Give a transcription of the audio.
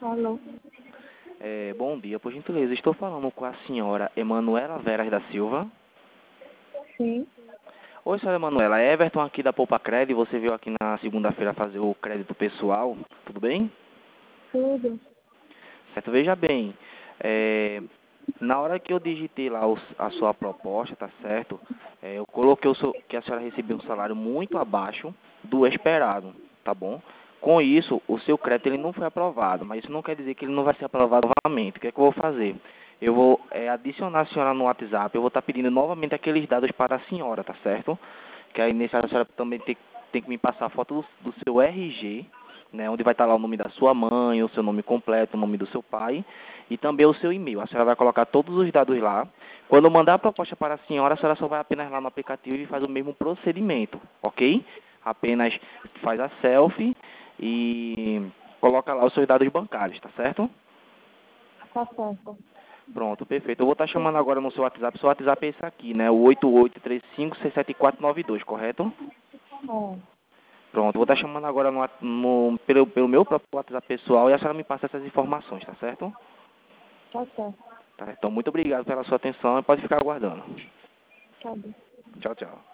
Alô? Bom dia, por gentileza. Estou falando com a senhora Emanuela Veras da Silva. Sim, Oi, senhora Emanuela. É Everton aqui da Poupa Crédito. Você veio aqui na segunda-feira fazer o crédito pessoal. Tudo bem? tudo. Certo, veja bem. Na hora que eu digitei lá a sua proposta, tá certo? Eu coloquei que a senhora recebeu um salário muito abaixo do esperado, tá bom? Com isso, o seu crédito ele não foi aprovado, mas isso não quer dizer que ele não vai ser aprovado novamente. O que é que eu vou fazer? Eu vou adicionar a senhora no WhatsApp, eu vou estar pedindo novamente aqueles dados para a senhora, tá certo? Que aí nesse a senhora também tem que me passar a foto do seu RG, né, onde vai estar lá o nome da sua mãe, o seu nome completo, o nome do seu pai e também o seu e-mail. A senhora vai colocar todos os dados lá. Quando eu mandar a proposta para a senhora só vai apenas lá no aplicativo e faz o mesmo procedimento, ok? Apenas faz a selfie e coloca lá os seus dados bancários, tá certo? Tá certo. Pronto, perfeito. Eu vou estar chamando agora no seu WhatsApp. Seu WhatsApp é esse aqui, né? O 8835674492, correto? É, Pronto, vou estar chamando agora pelo meu próprio WhatsApp pessoal e a senhora me passa essas informações, tá certo? tá certo. Tá, então, muito obrigado pela sua atenção e pode ficar aguardando. Tá bem. Tchau, tchau.